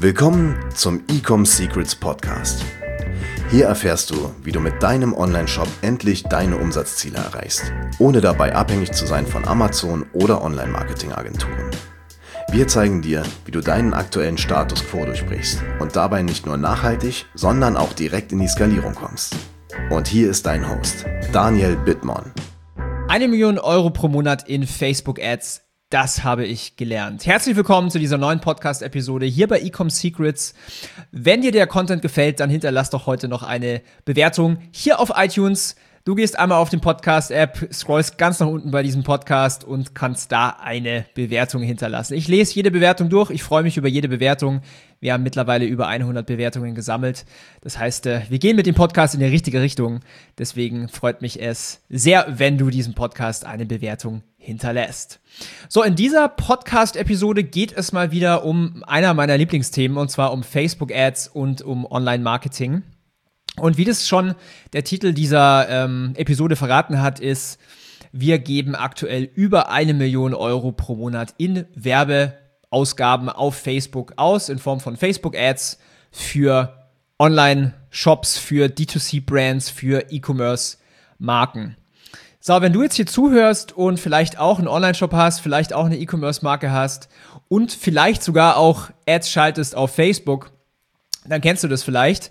Willkommen zum Ecom Secrets Podcast. Hier erfährst du, wie du mit deinem Online-Shop endlich deine Umsatzziele erreichst, ohne dabei abhängig zu sein von Amazon oder Online-Marketing-Agenturen. Wir zeigen dir, wie du deinen aktuellen Status quo durchbrichst und dabei nicht nur nachhaltig, sondern auch direkt in die Skalierung kommst. Und hier ist dein Host, Daniel Bittmann. 1 Million Euro pro Monat in Facebook-Ads. Das habe ich gelernt. Herzlich willkommen zu dieser neuen Podcast-Episode hier bei Ecom Secrets. Wenn dir der Content gefällt, dann hinterlass doch heute noch eine Bewertung hier auf iTunes. Du gehst einmal auf den Podcast-App, scrollst ganz nach unten bei diesem Podcast und kannst da eine Bewertung hinterlassen. Ich lese jede Bewertung durch. Ich freue mich über jede Bewertung. Wir haben mittlerweile über 100 Bewertungen gesammelt. Das heißt, wir gehen mit dem Podcast in die richtige Richtung. Deswegen freut mich es sehr, wenn du diesem Podcast eine Bewertung hinterlässt. So, in dieser Podcast-Episode geht es mal wieder um einer meiner Lieblingsthemen, und zwar um Facebook-Ads und um Online-Marketing. Und wie das schon der Titel dieser Episode verraten hat, ist, wir geben aktuell über 1 Million Euro pro Monat in Werbeausgaben auf Facebook aus, in Form von Facebook-Ads für Online-Shops, für D2C-Brands, für E-Commerce-Marken. So, wenn du jetzt hier zuhörst und vielleicht auch einen Online-Shop hast, vielleicht auch eine E-Commerce-Marke hast und vielleicht sogar auch Ads schaltest auf Facebook, dann kennst du das vielleicht.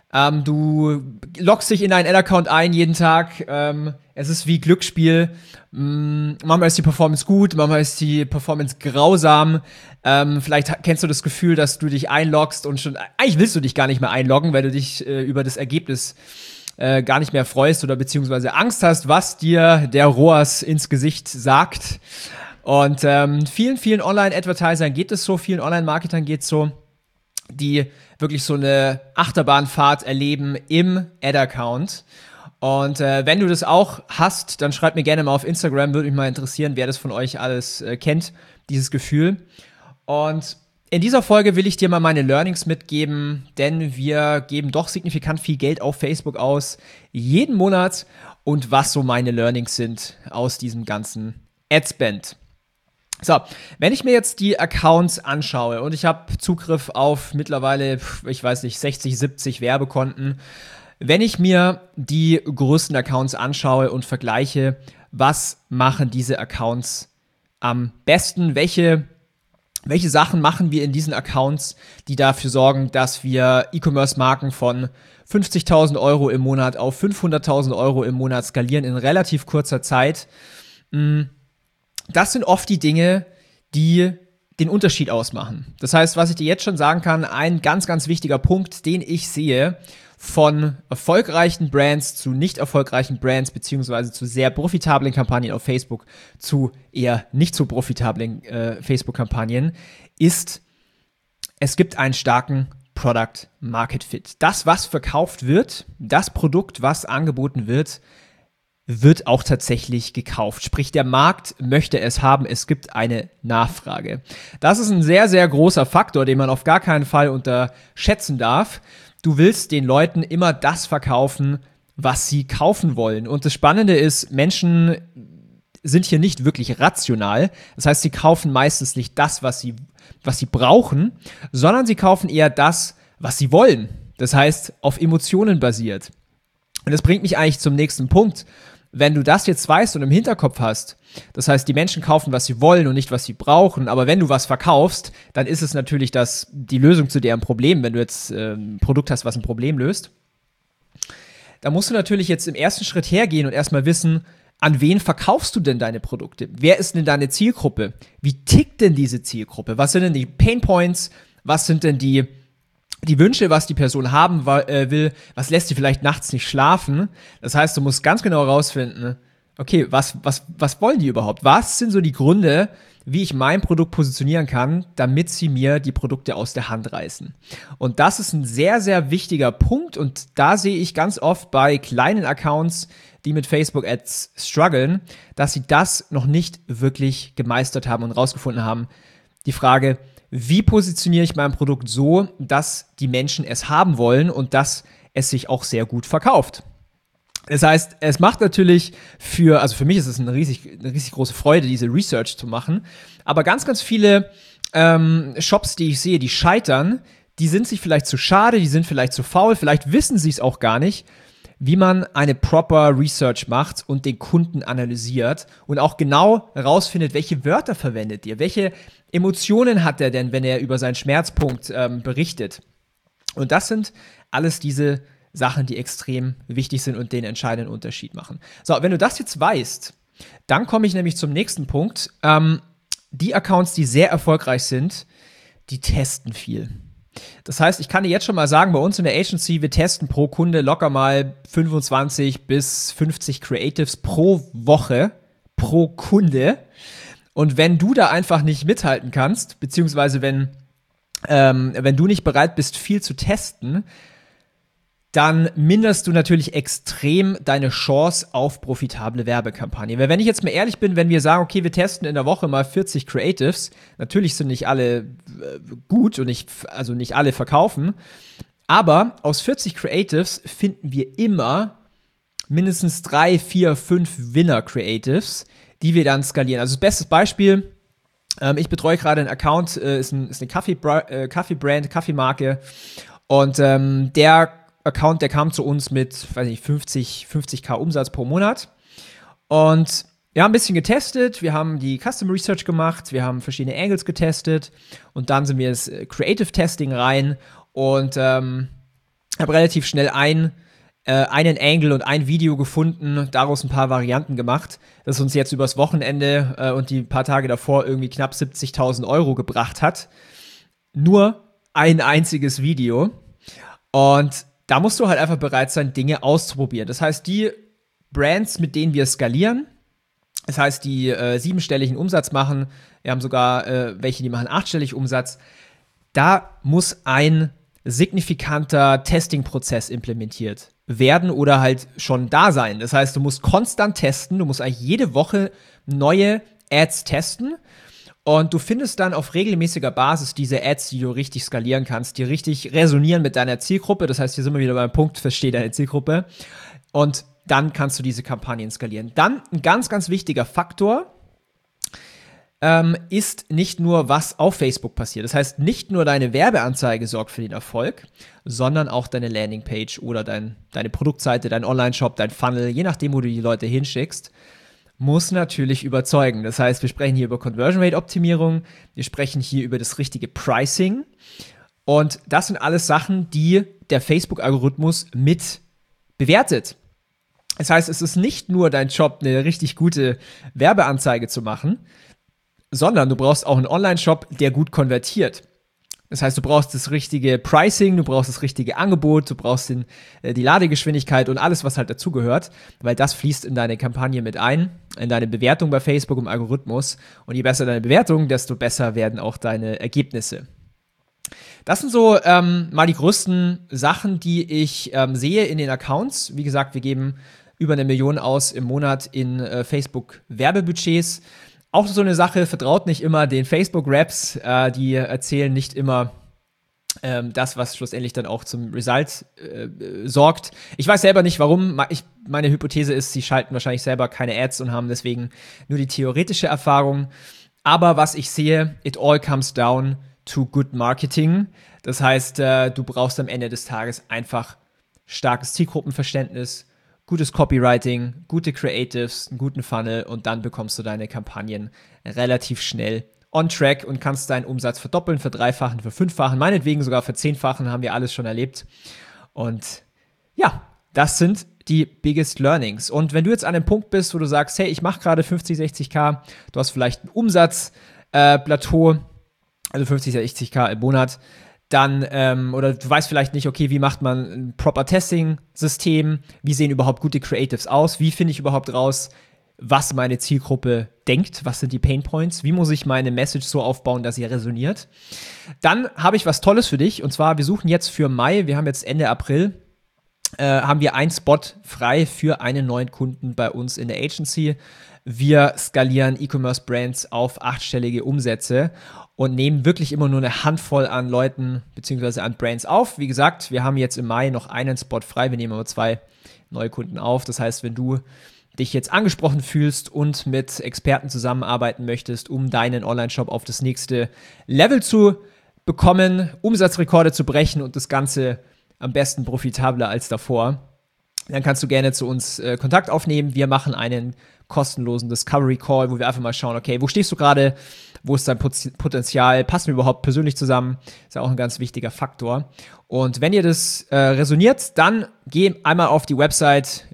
Du loggst dich in deinen Ad-Account ein jeden Tag. Es ist wie Glücksspiel. Manchmal ist die Performance gut, manchmal ist die Performance grausam. Vielleicht kennst du das Gefühl, dass du dich einloggst und schon eigentlich willst du dich gar nicht mehr einloggen, weil du dich über das Ergebnis gar nicht mehr freust oder beziehungsweise Angst hast, was dir der ROAS ins Gesicht sagt. Und vielen Online-Advertisern geht es so, vielen Online-Marketern geht es so, die wirklich so eine Achterbahnfahrt erleben im Ad-Account. Und wenn du das auch hast, dann schreib mir gerne mal auf Instagram, würde mich mal interessieren, wer das von euch alles kennt, dieses Gefühl. Und in dieser Folge will ich dir mal meine Learnings mitgeben, denn wir geben doch signifikant viel Geld auf Facebook aus, jeden Monat, und was so meine Learnings sind aus diesem ganzen Adspend. So, wenn ich mir jetzt die Accounts anschaue und ich habe Zugriff auf mittlerweile, 60, 70 Werbekonten, wenn ich mir die größten Accounts anschaue und vergleiche, was machen diese Accounts am besten, welche Sachen machen wir in diesen Accounts, die dafür sorgen, dass wir E-Commerce-Marken von 50.000 Euro im Monat auf 500.000 Euro im Monat skalieren in relativ kurzer Zeit. Das sind oft die Dinge, die den Unterschied ausmachen. Das heißt, was ich dir jetzt schon sagen kann, ein ganz, ganz wichtiger Punkt, den ich sehe, von erfolgreichen Brands zu nicht erfolgreichen Brands, beziehungsweise zu sehr profitablen Kampagnen auf Facebook zu eher nicht so profitablen Facebook-Kampagnen, ist, es gibt einen starken Product Market Fit. Das, was verkauft wird, das Produkt, was angeboten wird auch tatsächlich gekauft. Sprich, der Markt möchte es haben, es gibt eine Nachfrage. Das ist ein sehr, sehr großer Faktor, den man auf gar keinen Fall unterschätzen darf. Du willst den Leuten immer das verkaufen, was sie kaufen wollen. Und das Spannende ist, Menschen sind hier nicht wirklich rational. Das heißt, sie kaufen meistens nicht das, was sie brauchen, sondern sie kaufen eher das, was sie wollen. Das heißt, auf Emotionen basiert. Und das bringt mich eigentlich zum nächsten Punkt. Wenn du das jetzt weißt und im Hinterkopf hast, das heißt, die Menschen kaufen, was sie wollen und nicht, was sie brauchen, aber wenn du was verkaufst, dann ist es natürlich die Lösung zu deren Problem, wenn du jetzt ein Produkt hast, was ein Problem löst. Da musst du natürlich jetzt im ersten Schritt hergehen und erstmal wissen, an wen verkaufst du denn deine Produkte? Wer ist denn deine Zielgruppe? Wie tickt denn diese Zielgruppe? Was sind denn die Painpoints? Was sind denn die Wünsche, was die Person haben will, was lässt sie vielleicht nachts nicht schlafen. Das heißt, du musst ganz genau herausfinden, okay, was wollen die überhaupt? Was sind so die Gründe, wie ich mein Produkt positionieren kann, damit sie mir die Produkte aus der Hand reißen? Und das ist ein sehr, sehr wichtiger Punkt, und da sehe ich ganz oft bei kleinen Accounts, die mit Facebook-Ads strugglen, dass sie das noch nicht wirklich gemeistert haben und rausgefunden haben. Die Frage, wie positioniere ich mein Produkt so, dass die Menschen es haben wollen und dass es sich auch sehr gut verkauft? Das heißt, es macht natürlich für mich ist es eine riesig große Freude, diese Research zu machen. Aber ganz, ganz viele Shops, die ich sehe, die scheitern, die sind sich vielleicht zu schade, die sind vielleicht zu faul, vielleicht wissen sie es auch gar nicht, wie man eine proper Research macht und den Kunden analysiert und auch genau herausfindet, welche Wörter verwendet ihr, welche Emotionen hat er denn, wenn er über seinen Schmerzpunkt berichtet. Und das sind alles diese Sachen, die extrem wichtig sind und den entscheidenden Unterschied machen. So, wenn du das jetzt weißt, dann komme ich nämlich zum nächsten Punkt. Die Accounts, die sehr erfolgreich sind, die testen viel. Das heißt, ich kann dir jetzt schon mal sagen, bei uns in der Agency, wir testen pro Kunde locker mal 25 bis 50 Creatives pro Woche, pro Kunde. Und wenn du da einfach nicht mithalten kannst, beziehungsweise wenn du nicht bereit bist, viel zu testen, dann minderst du natürlich extrem deine Chance auf profitable Werbekampagnen. Weil wenn ich jetzt mal ehrlich bin, wenn wir sagen, okay, wir testen in der Woche mal 40 Creatives, natürlich sind nicht alle gut und nicht alle verkaufen, aber aus 40 Creatives finden wir immer mindestens 3, 4, 5 Winner-Creatives, die wir dann skalieren. Also das beste Beispiel, ich betreue gerade einen Account, ist eine Kaffee-Brand, Kaffeemarke und der Account, der kam zu uns mit, 50k Umsatz pro Monat. Und wir haben ein bisschen getestet, wir haben die Custom Research gemacht, wir haben verschiedene Angles getestet und dann sind wir ins Creative Testing rein und habe relativ schnell einen Angle und ein Video gefunden, daraus ein paar Varianten gemacht, das uns jetzt übers Wochenende und die paar Tage davor irgendwie knapp 70.000 Euro gebracht hat. Nur ein einziges Video. Und da musst du halt einfach bereit sein, Dinge auszuprobieren. Das heißt, die Brands, mit denen wir skalieren, das heißt, die 7-stelligen Umsatz machen, wir haben sogar welche, die machen 8-stellig Umsatz, da muss ein signifikanter Testing-Prozess implementiert werden oder halt schon da sein. Das heißt, du musst konstant testen, du musst eigentlich jede Woche neue Ads testen. Und du findest dann auf regelmäßiger Basis diese Ads, die du richtig skalieren kannst, die richtig resonieren mit deiner Zielgruppe. Das heißt, hier sind wir wieder beim Punkt, verstehe deine Zielgruppe. Und dann kannst du diese Kampagnen skalieren. Dann ein ganz, ganz wichtiger Faktor ist nicht nur, was auf Facebook passiert. Das heißt, nicht nur deine Werbeanzeige sorgt für den Erfolg, sondern auch deine Landingpage oder deine Produktseite, dein Online-Shop, dein Funnel, je nachdem, wo du die Leute hinschickst, muss natürlich überzeugen. Das heißt, wir sprechen hier über Conversion Rate Optimierung, wir sprechen hier über das richtige Pricing und das sind alles Sachen, die der Facebook-Algorithmus mit bewertet. Das heißt, es ist nicht nur dein Job, eine richtig gute Werbeanzeige zu machen, sondern du brauchst auch einen Online-Shop, der gut konvertiert. Das heißt, du brauchst das richtige Pricing, du brauchst das richtige Angebot, du brauchst die Ladegeschwindigkeit und alles, was halt dazugehört, weil das fließt in deine Kampagne mit ein, in deine Bewertung bei Facebook im Algorithmus. Und je besser deine Bewertung, desto besser werden auch deine Ergebnisse. Das sind so mal die größten Sachen, die ich sehe in den Accounts. Wie gesagt, wir geben über 1 Million aus im Monat in Facebook-Werbebudgets. Auch so eine Sache, vertraut nicht immer den Facebook-Raps, die erzählen nicht immer das, was schlussendlich dann auch zum Result sorgt. Ich weiß selber nicht, warum. Meine Hypothese ist, sie schalten wahrscheinlich selber keine Ads und haben deswegen nur die theoretische Erfahrung. Aber was ich sehe, it all comes down to good marketing. Das heißt, du brauchst am Ende des Tages einfach starkes Zielgruppenverständnis, gutes Copywriting, gute Creatives, einen guten Funnel und dann bekommst du deine Kampagnen relativ schnell on track und kannst deinen Umsatz verdoppeln, verdreifachen, verfünffachen, meinetwegen sogar verzehnfachen, haben wir alles schon erlebt. Und ja, das sind die biggest learnings. Und wenn du jetzt an einem Punkt bist, wo du sagst, hey, ich mache gerade 50, 60k, du hast vielleicht ein Umsatzplateau, also 50, 60k im Monat, dann, oder du weißt vielleicht nicht, okay, wie macht man ein proper Testing-System, wie sehen überhaupt gute Creatives aus, wie finde ich überhaupt raus, was meine Zielgruppe denkt, was sind die Painpoints, wie muss ich meine Message so aufbauen, dass sie resoniert. Dann habe ich was Tolles für dich, und zwar, wir suchen jetzt für Mai, wir haben jetzt Ende April, haben wir einen Spot frei für einen neuen Kunden bei uns in der Agency. Wir skalieren E-Commerce-Brands auf 8-stellige Umsätze und nehmen wirklich immer nur eine Handvoll an Leuten bzw. an Brands auf. Wie gesagt, wir haben jetzt im Mai noch einen Spot frei, wir nehmen aber 2 neue Kunden auf. Das heißt, wenn du dich jetzt angesprochen fühlst und mit Experten zusammenarbeiten möchtest, um deinen Online-Shop auf das nächste Level zu bekommen, Umsatzrekorde zu brechen und das Ganze am besten profitabler als davor, dann kannst du gerne zu uns Kontakt aufnehmen. Wir machen einen kostenlosen Discovery Call, wo wir einfach mal schauen, okay, wo stehst du gerade, wo ist dein Potenzial, passen wir überhaupt persönlich zusammen, ist ja auch ein ganz wichtiger Faktor. Und wenn dir das resoniert, dann geh einmal auf die Website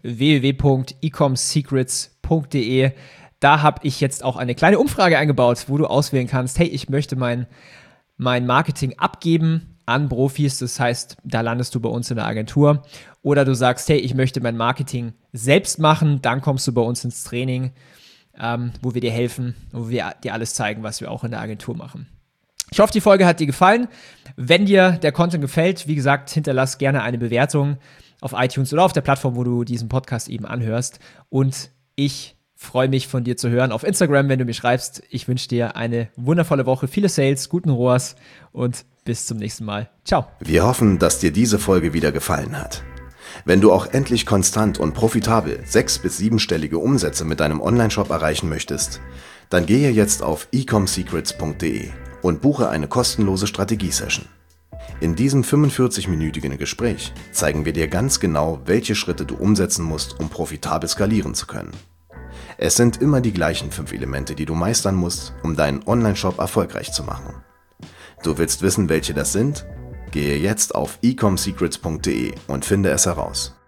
www.ecomsecrets.de. Da habe ich jetzt auch eine kleine Umfrage eingebaut, wo du auswählen kannst, hey, ich möchte mein Marketing abgeben an Profis, das heißt, da landest du bei uns in der Agentur. Oder du sagst, hey, ich möchte mein Marketing selbst machen, dann kommst du bei uns ins Training, wo wir dir helfen, wo wir dir alles zeigen, was wir auch in der Agentur machen. Ich hoffe, die Folge hat dir gefallen. Wenn dir der Content gefällt, wie gesagt, hinterlass gerne eine Bewertung auf iTunes oder auf der Plattform, wo du diesen Podcast eben anhörst. Und ich freue mich, von dir zu hören auf Instagram, wenn du mir schreibst. Ich wünsche dir eine wundervolle Woche, viele Sales, guten ROAS und bis zum nächsten Mal. Ciao. Wir hoffen, dass dir diese Folge wieder gefallen hat. Wenn du auch endlich konstant und profitabel 6- bis 7-stellige Umsätze mit deinem Onlineshop erreichen möchtest, dann gehe jetzt auf ecomsecrets.de und buche eine kostenlose Strategie-Session. In diesem 45-minütigen Gespräch zeigen wir dir ganz genau, welche Schritte du umsetzen musst, um profitabel skalieren zu können. Es sind immer die gleichen 5 Elemente, die du meistern musst, um deinen Onlineshop erfolgreich zu machen. Du willst wissen, welche das sind? Gehe jetzt auf ecomsecrets.de und finde es heraus.